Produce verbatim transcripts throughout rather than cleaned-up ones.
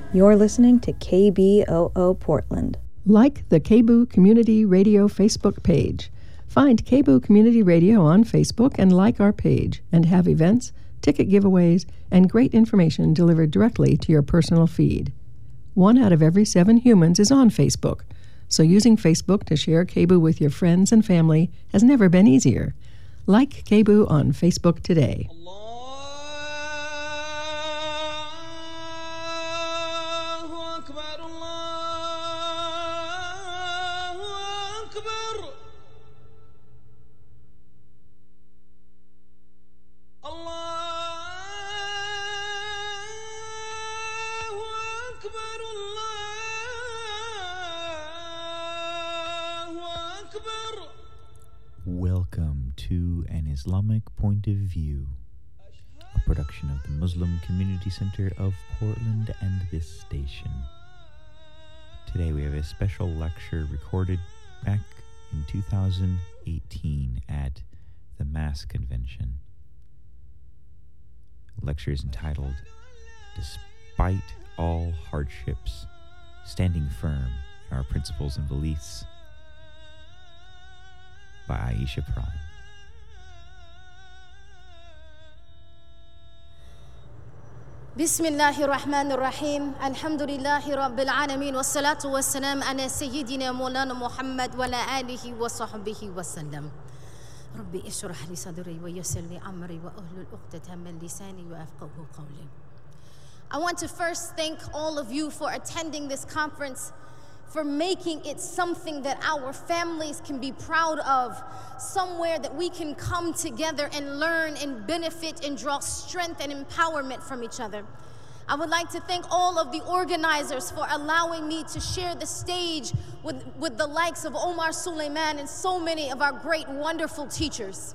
You're listening to K B O O Portland. Like the K B O O Community Radio Facebook page. Find K B O O Community Radio on Facebook and like our page, and have events, ticket giveaways, and great information delivered directly to your personal feed. One out of every seven humans is on Facebook, so using Facebook to share K B O O with your friends and family has never been easier. Like K B O O on Facebook today. Welcome to An Islamic Point of View, a production of the Muslim Community Center of Portland and this station. Today we have a special lecture recorded back in two thousand eighteen at the Mass Convention. The lecture is entitled, Despite All Hardships, Standing Firm in Our Principles and Beliefs, by Aisha Prime. بسم الله الرحمن الرحيم الحمد لله رب العالمين والصلاة والسلام على سيدنا مولانا محمد وعلى آله وصحبه وسلم ربي اشرح لي صدري ويسر لي أمري وأهل العقدة من لساني وأفقهوا قولي. I want to first thank all of you for attending this conference, for making it something that our families can be proud of, somewhere that we can come together and learn and benefit and draw strength and empowerment from each other. I would like to thank all of the organizers for allowing me to share the stage with, with the likes of Omar Suleiman and so many of our great, wonderful teachers.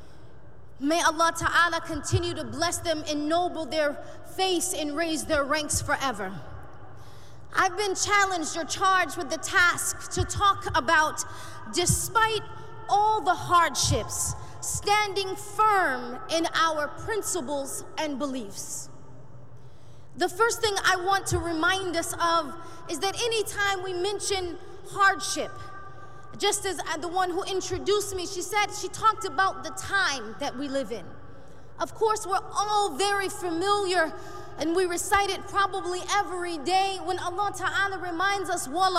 May Allah Ta'ala continue to bless them, ennoble their face, and raise their ranks forever. I've been challenged or charged with the task to talk about, despite all the hardships, standing firm in our principles and beliefs. The first thing I want to remind us of is that anytime we mention hardship, just as the one who introduced me, she said, she talked about the time that we live in. Of course, we're all very familiar, and we recite it probably every day when Allah Ta'ala reminds us, وَالْعَصْرِ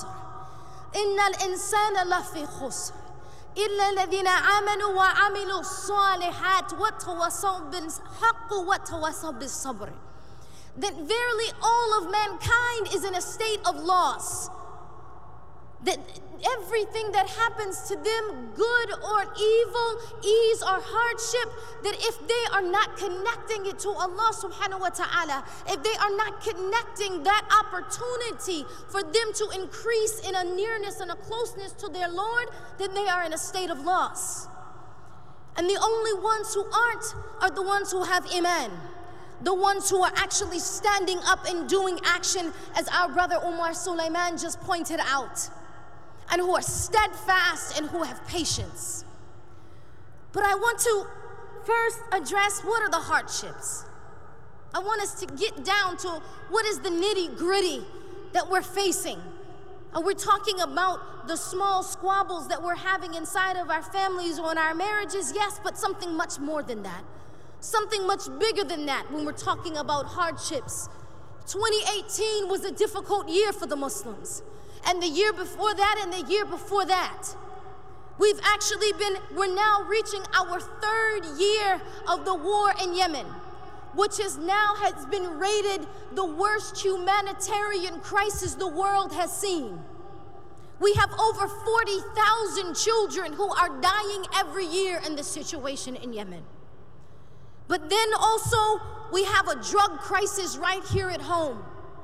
إِنَّ الْإِنسَانَ لَفِي خُسْرٍ إِلَّا الَّذِينَ آمَنُوا وَعَمِلُوا الصَّالِحَاتِ وَتَوَاصَوْا بِالْحَقِّ وَتَوَاصَوْا بِالصَّبْرِ. That verily all of mankind is in a state of loss. That everything that happens to them, good or evil, ease or hardship, that if they are not connecting it to Allah subhanahu wa ta'ala, if they are not connecting that opportunity for them to increase in a nearness and a closeness to their Lord, then they are in a state of loss. And the only ones who aren't are the ones who have iman, the ones who are actually standing up and doing action, as our brother Omar Suleiman just pointed out, and who are steadfast and who have patience. But I want to first address, what are the hardships? I want us to get down to what is the nitty-gritty that we're facing. Are we talking about the small squabbles that we're having inside of our families or in our marriages? Yes, but something much more than that. Something much bigger than that when we're talking about hardships. twenty eighteen was a difficult year for the Muslims. And the year before that, and the year before that. We've actually been, we're now reaching our third year of the war in Yemen, which is now has been rated the worst humanitarian crisis the world has seen. We have over forty thousand children who are dying every year in this situation in Yemen. But then also, we have a drug crisis right here at home.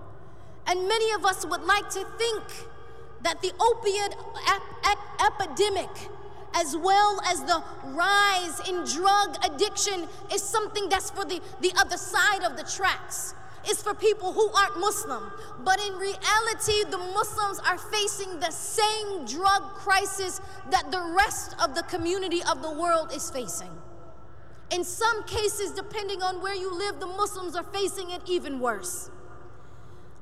And many of us would like to think that the opiate ep- ep- epidemic, as well as the rise in drug addiction, is something that's for the, the other side of the tracks. It's for people who aren't Muslim. But in reality, the Muslims are facing the same drug crisis that the rest of the community of the world is facing. In some cases, depending on where you live, the Muslims are facing it even worse.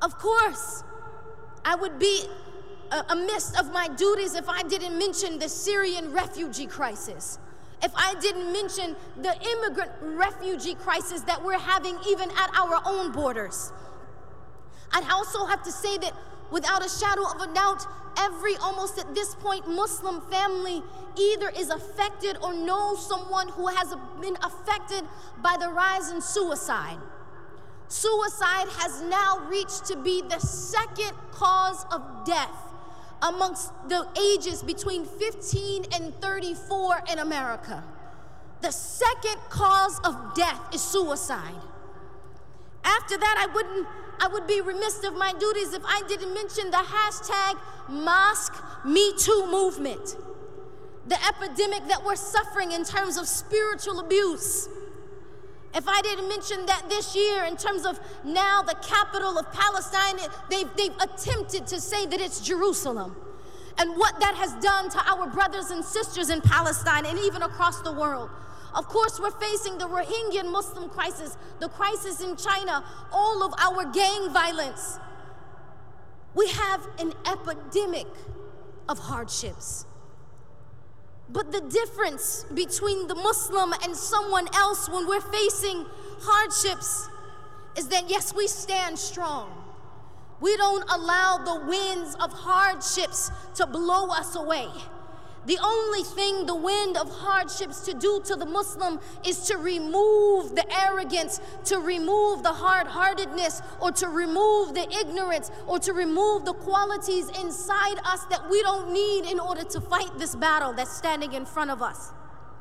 Of course, I would be amiss of my duties if I didn't mention the Syrian refugee crisis, if I didn't mention the immigrant refugee crisis that we're having even at our own borders. I'd also have to say that without a shadow of a doubt, every almost at this point Muslim family either is affected or knows someone who has been affected by the rise in suicide. Suicide has now reached to be the second cause of death amongst the ages between fifteen and thirty-four in America. The second cause of death is suicide. After that, I wouldn't, I would be remiss of my duties if I didn't mention the hashtag Mosque Me Too movement, the epidemic that we're suffering in terms of spiritual abuse. If I didn't mention that this year, in terms of now the capital of Palestine, they've, they've attempted to say that it's Jerusalem, and what that has done to our brothers and sisters in Palestine and even across the world. Of course, we're facing the Rohingya Muslim crisis, the crisis in China, all of our gang violence. We have an epidemic of hardships. But the difference between the Muslim and someone else when we're facing hardships is that, yes, we stand strong. We don't allow the winds of hardships to blow us away. The only thing the wind of hardships to do to the Muslim is to remove the arrogance, to remove the hard-heartedness, or to remove the ignorance, or to remove the qualities inside us that we don't need in order to fight this battle that's standing in front of us.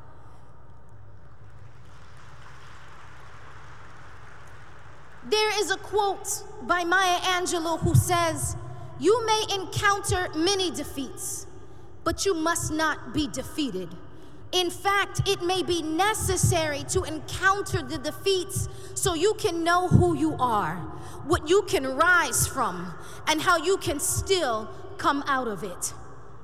There is a quote by Maya Angelou who says, "You may encounter many defeats, but you must not be defeated. In fact, it may be necessary to encounter the defeats so you can know who you are, what you can rise from, and how you can still come out of it."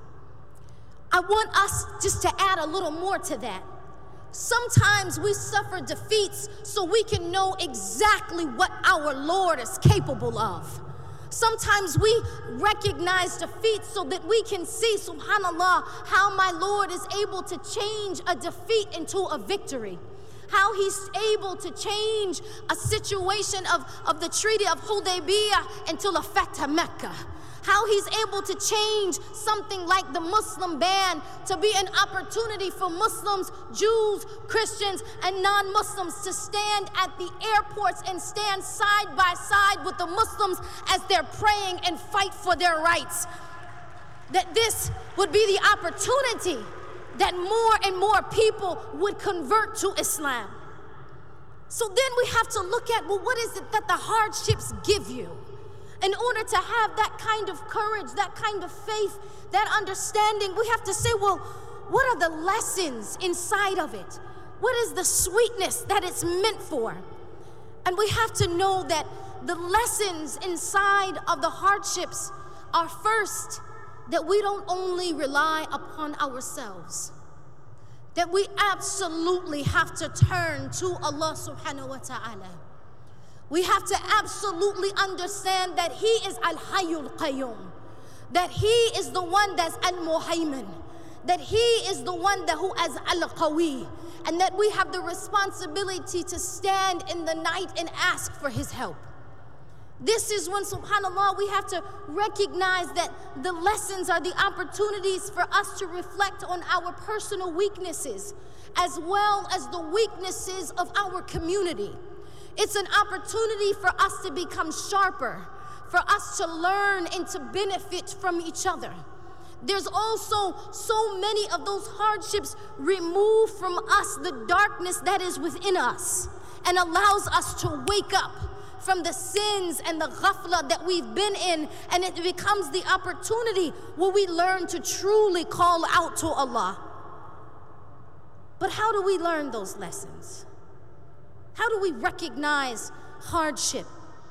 I want us just to add a little more to that. Sometimes we suffer defeats so we can know exactly what our Lord is capable of. Sometimes we recognize defeat so that we can see, subhanAllah, how my Lord is able to change a defeat into a victory. How he's able to change a situation of, of the Treaty of Hudaybiyah into the Fatah Mecca. How he's able to change something like the Muslim ban to be an opportunity for Muslims, Jews, Christians, and non-Muslims to stand at the airports and stand side by side with the Muslims as they're praying and fight for their rights. That this would be the opportunity that more and more people would convert to Islam. So then we have to look at, well, what is it that the hardships give you? In order to have that kind of courage, that kind of faith, that understanding, we have to say, well, what are the lessons inside of it? What is the sweetness that it's meant for? And we have to know that the lessons inside of the hardships are, first, that we don't only rely upon ourselves, that we absolutely have to turn to Allah subhanahu wa ta'ala. We have to absolutely understand that He is Al-Hayyul Qayyum, that He is the one that's Al-Muhaymin, that He is the one that who is Al-Qawi, and that we have the responsibility to stand in the night and ask for His help. This is when, subhanAllah, we have to recognize that the lessons are the opportunities for us to reflect on our personal weaknesses, as well as the weaknesses of our community. It's an opportunity for us to become sharper, for us to learn and to benefit from each other. There's also so many of those hardships remove from us the darkness that is within us and allows us to wake up from the sins and the ghafla that we've been in, and it becomes the opportunity where we learn to truly call out to Allah. But how do we learn those lessons? How do we recognize hardship?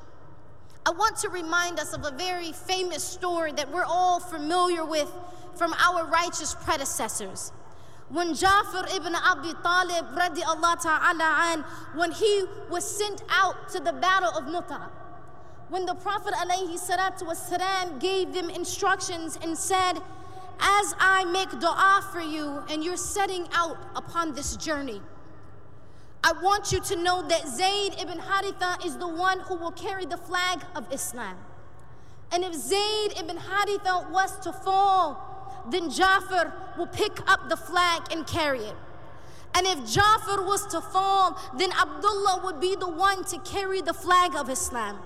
I want to remind us of a very famous story that we're all familiar with from our righteous predecessors. When Ja'far ibn Abi Talib radiallahu ta'ala an, when he was sent out to the battle of Mu'tah, when the Prophet alayhi salatu wasalam gave them instructions and said, as I make dua for you and you're setting out upon this journey, I want you to know that Zayd ibn Haritha is the one who will carry the flag of Islam. And if Zayd ibn Haritha was to fall, then Ja'far will pick up the flag and carry it. And if Ja'far was to fall, then Abdullah would be the one to carry the flag of Islam.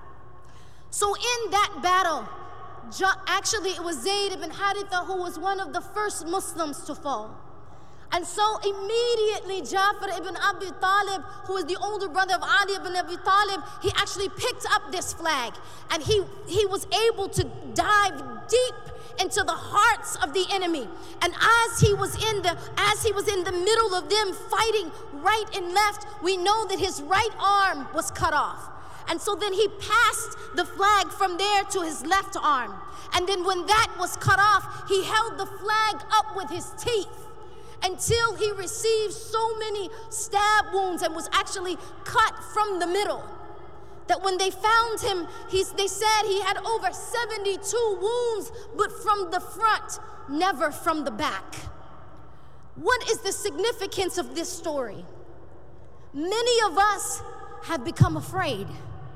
So in that battle, actually it was Zayd ibn Haritha who was one of the first Muslims to fall. And so immediately Ja'far ibn Abi Talib, who is the older brother of Ali ibn Abi Talib, he actually picked up this flag, and he, he was able to dive deep into the hearts of the enemy. And as he was in the as he was in the middle of them fighting right and left, we know that his right arm was cut off. And so then he passed the flag from there to his left arm. And then when that was cut off, he held the flag up with his teeth until he received so many stab wounds and was actually cut from the middle, that when they found him, he's, they said he had over seventy-two wounds, but from the front, never from the back. What is the significance of this story? Many of us have become afraid.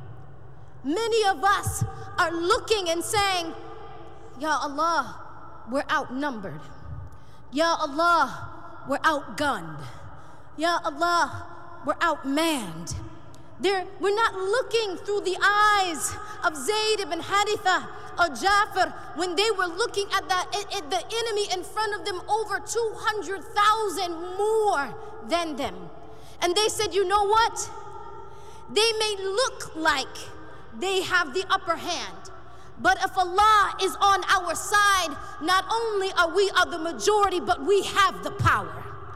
Many of us are looking and saying, Ya Allah, we're outnumbered. Ya Allah, we're outgunned. Ya Allah, we're outmanned. There, we're not looking through the eyes of Zayd ibn Haritha or Ja'far when they were looking at, that, at the enemy in front of them, over two hundred thousand more than them. And they said, you know what? They may look like they have the upper hand, but if Allah is on our side, not only are we of the majority, but we have the power.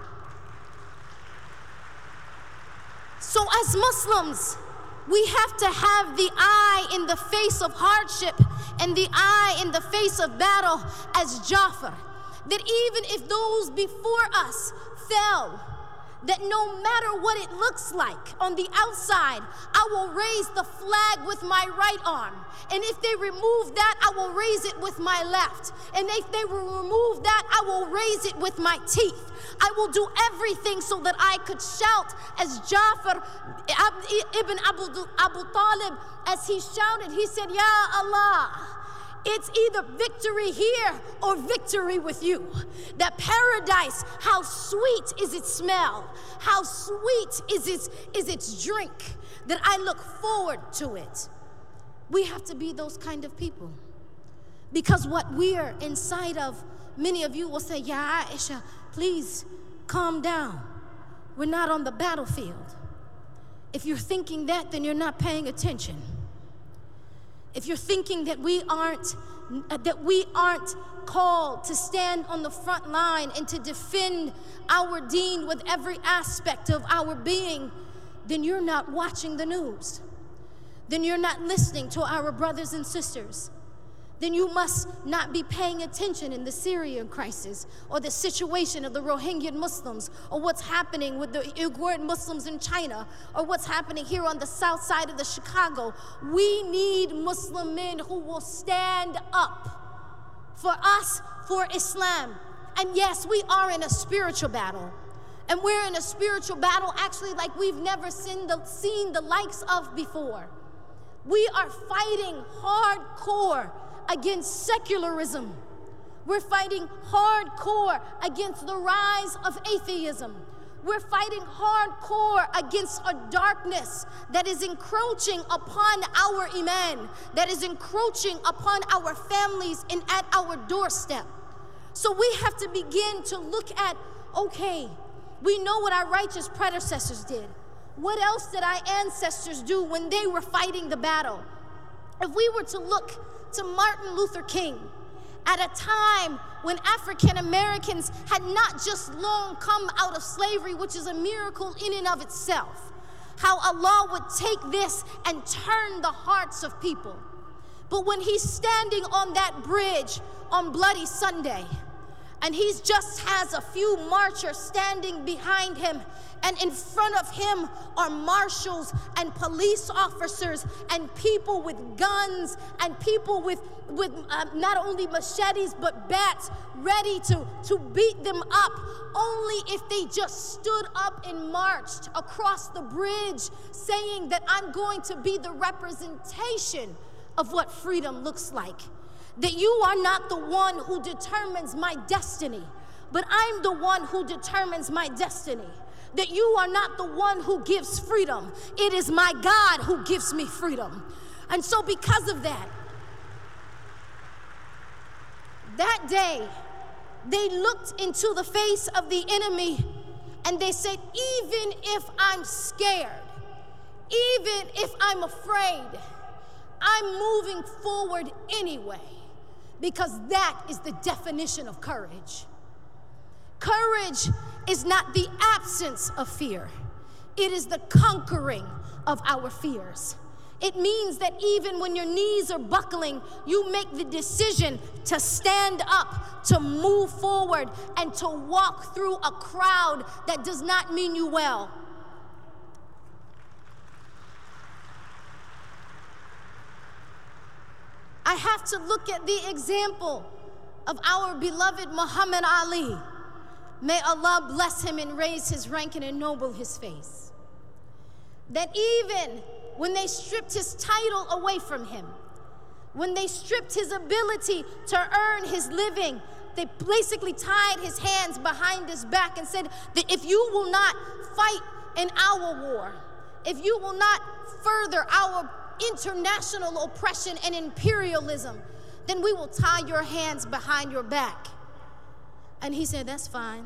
So as Muslims, we have to have the eye in the face of hardship and the eye in the face of battle as Ja'far, that even if those before us fell, that no matter what it looks like on the outside, I will raise the flag with my right arm. And if they remove that, I will raise it with my left. And if they will remove that, I will raise it with my teeth. I will do everything so that I could shout as Ja'far ibn Abu, Abu Talib, as he shouted, he said, Ya Allah, it's either victory here or victory with you. That paradise, how sweet is its smell, how sweet is its, is its drink, that I look forward to it. We have to be those kind of people. Because what we're inside of, many of you will say, Ya Aisha, please calm down. We're not on the battlefield. If you're thinking that, then you're not paying attention. If you're thinking that we aren't that we aren't called to stand on the front line and to defend our deen with every aspect of our being, then you're not watching the news. Then you're not listening to our brothers and sisters. Then you must not be paying attention in the Syrian crisis or the situation of the Rohingya Muslims or what's happening with the Uyghur Muslims in China or what's happening here on the south side of the Chicago. We need Muslim men who will stand up for us, for Islam. And yes, we are in a spiritual battle. And we're in a spiritual battle actually like we've never seen the, seen the likes of before. We are fighting hardcore against secularism. We're fighting hardcore against the rise of atheism. We're fighting hardcore against a darkness that is encroaching upon our iman, that is encroaching upon our families and at our doorstep. So we have to begin to look at, okay, we know what our righteous predecessors did. What else did our ancestors do when they were fighting the battle? If we were to look to Martin Luther King at a time when African Americans had not just long come out of slavery, which is a miracle in and of itself, how Allah would take this and turn the hearts of people. But when he's standing on that bridge on Bloody Sunday, and he just has a few marchers standing behind him, And in front of him are marshals and police officers and people with guns and people with, with uh, not only machetes but bats ready to, to beat them up, only if they just stood up and marched across the bridge saying that I'm going to be the representation of what freedom looks like. That you are not the one who determines my destiny, but I'm the one who determines my destiny. That you are not the one who gives freedom. It is my God who gives me freedom. And so because of that, that day, they looked into the face of the enemy and they said, even if I'm scared, even if I'm afraid, I'm moving forward anyway, because that is the definition of courage. Courage is not the absence of fear. It is the conquering of our fears. It means that even when your knees are buckling, you make the decision to stand up, to move forward, and to walk through a crowd that does not mean you well. I have to look at the example of our beloved Muhammad Ali. May Allah bless him and raise his rank and ennoble his face. That even when they stripped his title away from him, when they stripped his ability to earn his living, they basically tied his hands behind his back and said that if you will not fight in our war, if you will not further our international oppression and imperialism, then we will tie your hands behind your back. And he said, that's fine.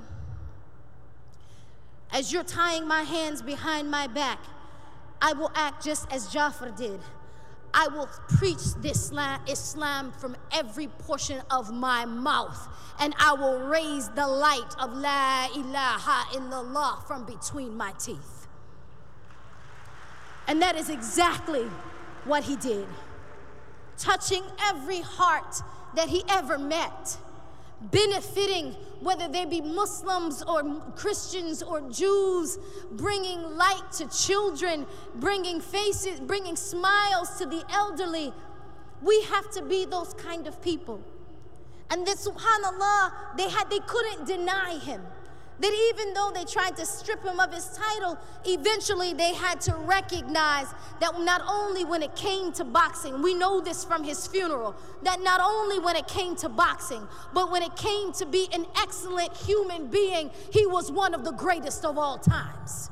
As you're tying my hands behind my back, I will act just as Jafar did. I will preach this Islam from every portion of my mouth, and I will raise the light of La ilaha illallah from between my teeth. And that is exactly what he did, touching every heart that he ever met, benefiting whether they be Muslims or Christians or Jews, bringing light to children, bringing faces, bringing smiles to the elderly. We have to be those kind of people. And that, subhanAllah, they had they couldn't deny him. That even though they tried to strip him of his title, eventually they had to recognize that not only when it came to boxing, we know this from his funeral, that not only when it came to boxing, but when it came to be an excellent human being, he was one of the greatest of all times.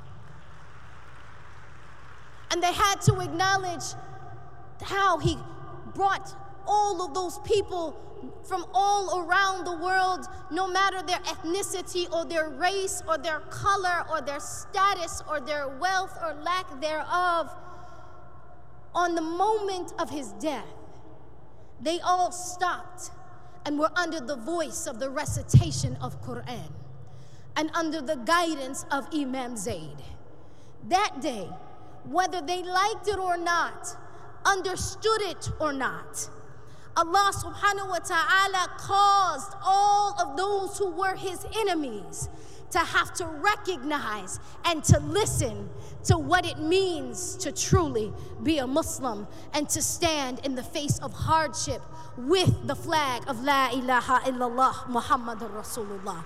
And they had to acknowledge how he brought all of those people from all around the world, no matter their ethnicity or their race or their color or their status or their wealth or lack thereof. On the moment of his death, they all stopped and were under the voice of the recitation of Quran and under the guidance of Imam Zayd. That day, whether they liked it or not, understood it or not, Allah subhanahu wa ta'ala caused all of those who were his enemies to have to recognize and to listen to what it means to truly be a Muslim and to stand in the face of hardship with the flag of La ilaha illallah Muhammadur Rasulullah.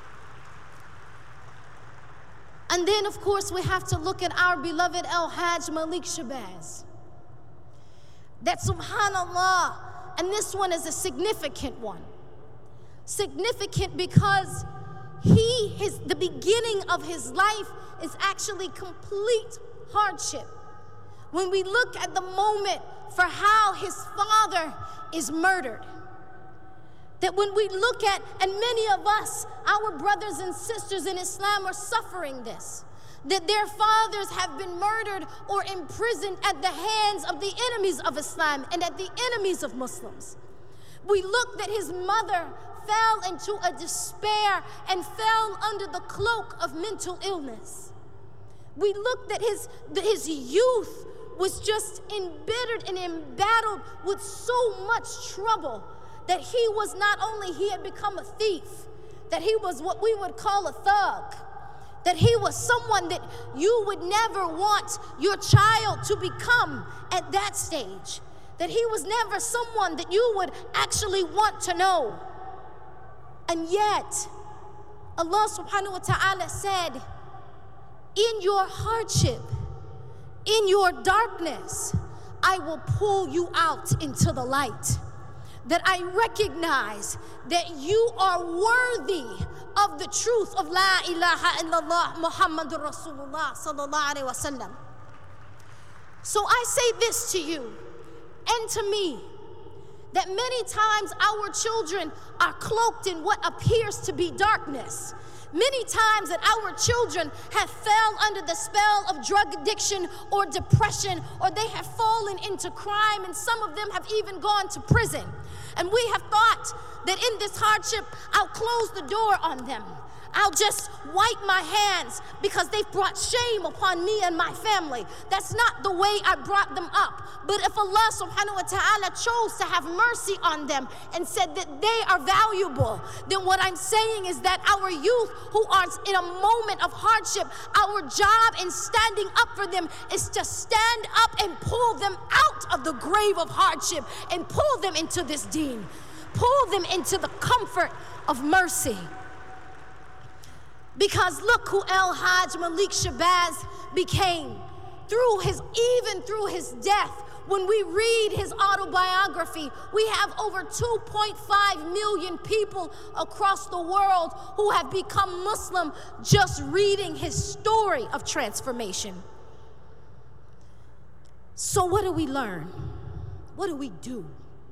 And then, of course, we have to look at our beloved Al-Hajj Malik Shabazz. That, subhanAllah, and this one is a significant one. Significant because he, his, the beginning of his life is actually complete hardship. When we look at the moment for how his father is murdered, that when we look at, and many of us, our brothers and sisters in Islam are suffering this, that their fathers have been murdered or imprisoned at the hands of the enemies of Islam and at the enemies of Muslims. We look that his mother fell into a despair and fell under the cloak of mental illness. We look that his, that his youth was just embittered and embattled with so much trouble that he was not only, he had become a thief, that he was what we would call a thug, that he was someone that you would never want your child to become at that stage, that he was never someone that you would actually want to know. And yet, Allah subhanahu wa ta'ala said, in your hardship, in your darkness, I will pull you out into the light. That I recognize that you are worthy of the truth of La ilaha illallah Muhammadur Rasulullah sallallahu alaihi wasallam. So I say this to you and to me, that many times our children are cloaked in what appears to be darkness. Many times that our children have fell under the spell of drug addiction or depression, or they have fallen into crime, and some of them have even gone to prison. And we have thought that in this hardship, I'll close the door on them. I'll just wipe my hands because they've brought shame upon me and my family. That's not the way I brought them up. But if Allah subhanahu wa ta'ala chose to have mercy on them and said that they are valuable, then what I'm saying is that our youth who are in a moment of hardship, our job in standing up for them is to stand up and pull them out of the grave of hardship and pull them into this deen. Pull them into the comfort of mercy. Because look who El-Hajj Malik Shabazz became through his, even through his death. When we read his autobiography, we have over two point five million people across the world who have become Muslim just reading his story of transformation. So what do we learn? What do we do?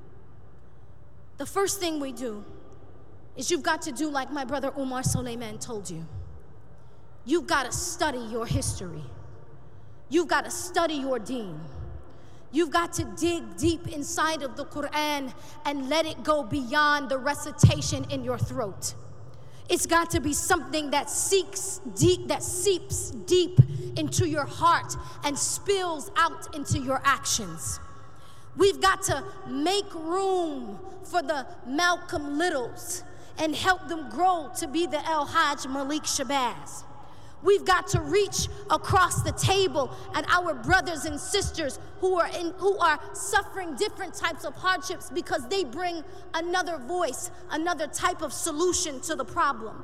The first thing we do is you've got to do like my brother Umar Suleiman told you. You've got to study your history. You've got to study your deen. You've got to dig deep inside of the Quran and let it go beyond the recitation in your throat. It's got to be something that seeks deep, that seeps deep into your heart and spills out into your actions. We've got to make room for the Malcolm Littles and help them grow to be the El-Hajj Malik Shabazz. We've got to reach across the table at our brothers and sisters who are in, who are suffering different types of hardships because they bring another voice, another type of solution to the problem.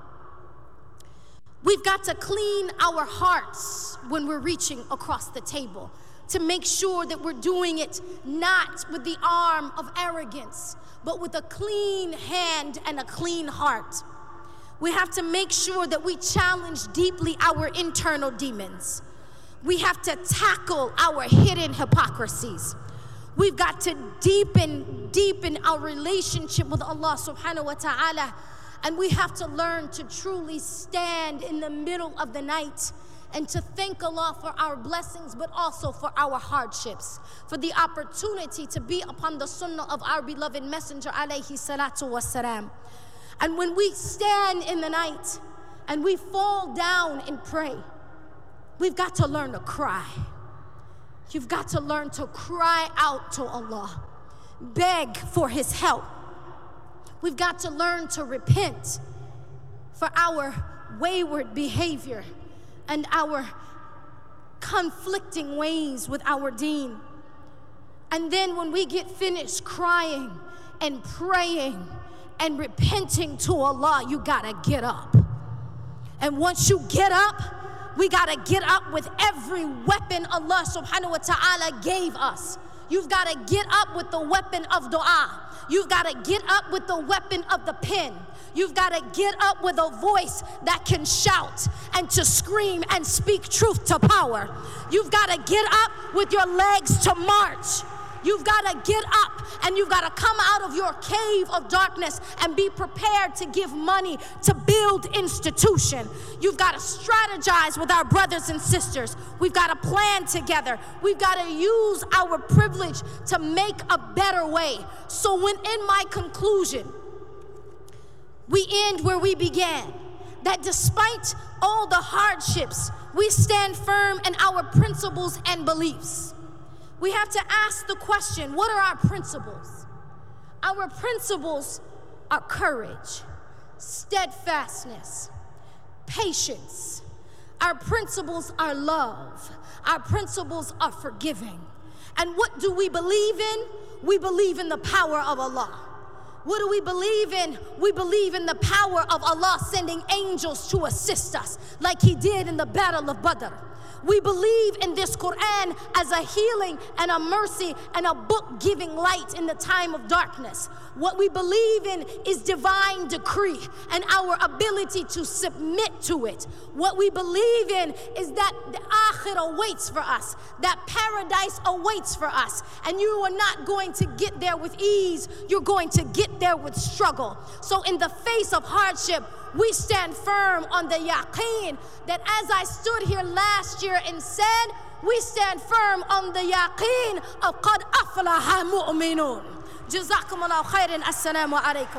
We've got to clean our hearts when we're reaching across the table to make sure that we're doing it not with the arm of arrogance, but with a clean hand and a clean heart. We have to make sure that we challenge deeply our internal demons. We have to tackle our hidden hypocrisies. We've got to deepen, deepen our relationship with Allah subhanahu wa ta'ala. And we have to learn to truly stand in the middle of the night and to thank Allah for our blessings, but also for our hardships, for the opportunity to be upon the sunnah of our beloved messenger, alayhi salatu wassalam. And when we stand in the night and we fall down and pray, we've got to learn to cry. You've got to learn to cry out to Allah, beg for His help. We've got to learn to repent for our wayward behavior and our conflicting ways with our deen. And then when we get finished crying and praying and repenting to Allah, you gotta get up. And once you get up, we gotta get up with every weapon Allah subhanahu wa ta'ala gave us. You've gotta get up with the weapon of dua. You've gotta get up with the weapon of the pen. You've got to get up with a voice that can shout and to scream and speak truth to power. You've got to get up with your legs to march. You've got to get up and you've got to come out of your cave of darkness and be prepared to give money to build institution. You've got to strategize with our brothers and sisters. We've got to plan together. We've got to use our privilege to make a better way. So when in my conclusion, we end where we began, that despite all the hardships, we stand firm in our principles and beliefs. We have to ask the question, what are our principles? Our principles are courage, steadfastness, patience, Our principles are love. Our principles are forgiving. And what do we believe in? We believe in the power of Allah. What do we believe in? We believe in the power of Allah sending angels to assist us, like He did in the Battle of Badr. We believe in this Quran as a healing and a mercy and a book giving light in the time of darkness. What we believe in is divine decree and our ability to submit to it. What we believe in is that the akhirah awaits for us, that paradise awaits for us, and you are not going to get there with ease, you're going to get there with struggle. So in the face of hardship, we stand firm on the yaqeen that as I stood here last year and said, we stand firm on the yaqeen of qad aflaha mu'minun. Jazakumullahu khairan. Assalamu alaikum.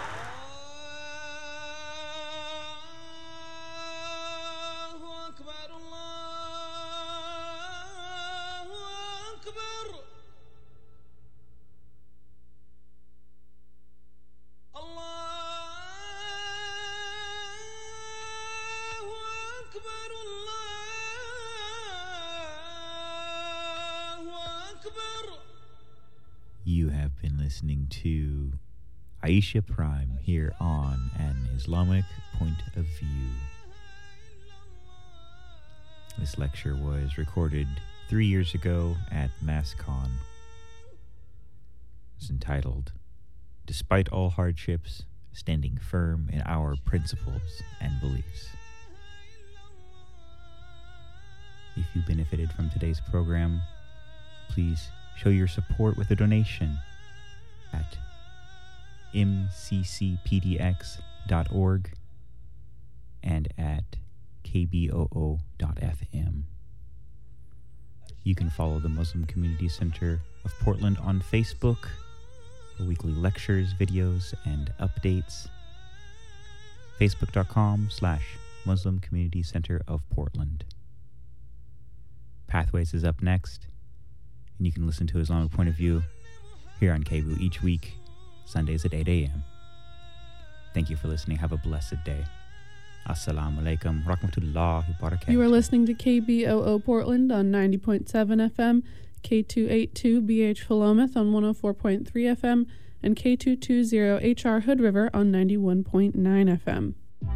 You have been listening to Aisha Prime here on An Islamic Point of View. This lecture was recorded three years ago at MassCon. It's entitled, Despite All Hardships, Standing Firm in Our Principles and Beliefs. If you benefited from today's program, please show your support with a donation at m c c p d x dot org and at k b o o dot f m. You can follow the Muslim Community Center of Portland on Facebook for weekly lectures, videos, and updates. Facebook.com slash Muslim Community Center of Portland. Pathways is up next, and you can listen to Islamic Point of View here on K B O O each week, Sundays at eight a.m. Thank you for listening. Have a blessed day. Assalamu alaikum rahmatullahi wa barakatuh. You are listening to K B O O Portland on ninety point seven F M, K two eighty-two B H Philomath on one oh four point three F M, and K two twenty H R Hood River on ninety-one point nine F M.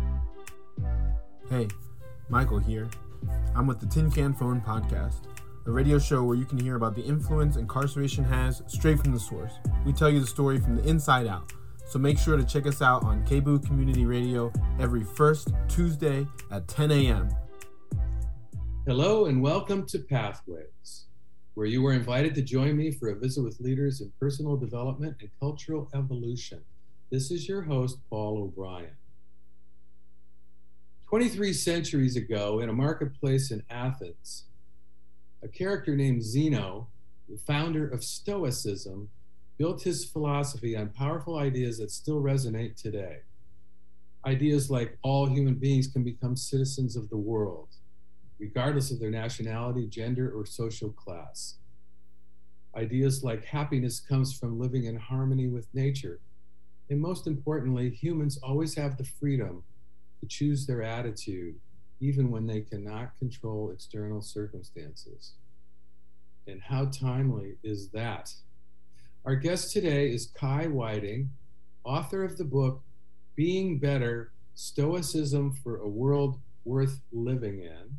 Hey, Michael here. I'm with the Tin Can Phone Podcast, a radio show where you can hear about the influence incarceration has straight from the source. We tell you the story from the inside out. So make sure to check us out on K B O O Community Radio every first Tuesday at ten a.m. Hello and welcome to Pathways, where you were invited to join me for a visit with leaders in personal development and cultural evolution. This is your host, Paul O'Brien. twenty-three centuries ago, in a marketplace in Athens, a character named Zeno, the founder of Stoicism, built his philosophy on powerful ideas that still resonate today. Ideas like all human beings can become citizens of the world, regardless of their nationality, gender, or social class. Ideas like happiness comes from living in harmony with nature. And most importantly, humans always have the freedom to choose their attitude, even when they cannot control external circumstances. And how timely is that? Our guest today is Kai Whiting, author of the book, Being Better, Stoicism for a World Worth Living In.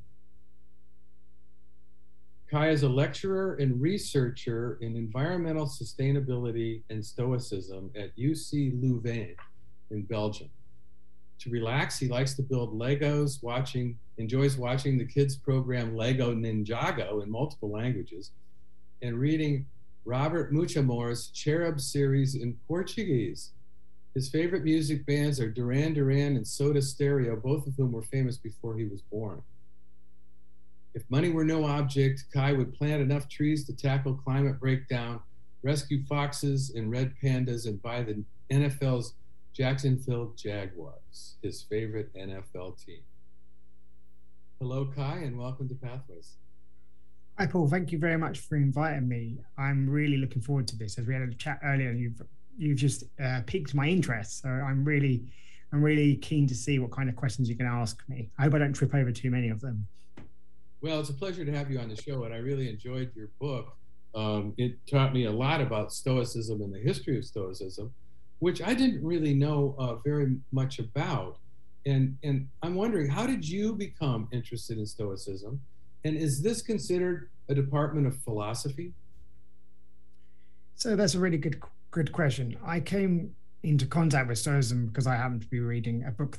Kai is a lecturer and researcher in environmental sustainability and stoicism at U C Leuven in Belgium. To relax, he likes to build Legos, watching, enjoys watching the kids program Lego Ninjago in multiple languages, and reading Robert Muchamor's Cherub series in Portuguese. His favorite music bands are Duran Duran and Soda Stereo, both of whom were famous before he was born. If money were no object, Kai would plant enough trees to tackle climate breakdown, rescue foxes and red pandas, and buy the N F L's Jacksonville Jaguars, his favorite N F L team. Hello, Kai, and welcome to Pathways. Hi, Paul. Thank you very much for inviting me. I'm really looking forward to this. As we had a chat earlier, you've you've just uh, piqued my interest. So I'm really I'm really keen to see what kind of questions you can ask me. I hope I don't trip over too many of them. Well, it's a pleasure to have you on the show, and I really enjoyed your book. Um, it taught me a lot about Stoicism and the history of Stoicism, which I didn't really know uh, very much about. And, and I'm wondering, how did you become interested in Stoicism? And is this considered a department of philosophy? So that's a really good good question. I came into contact with Stoicism because I happened to be reading a book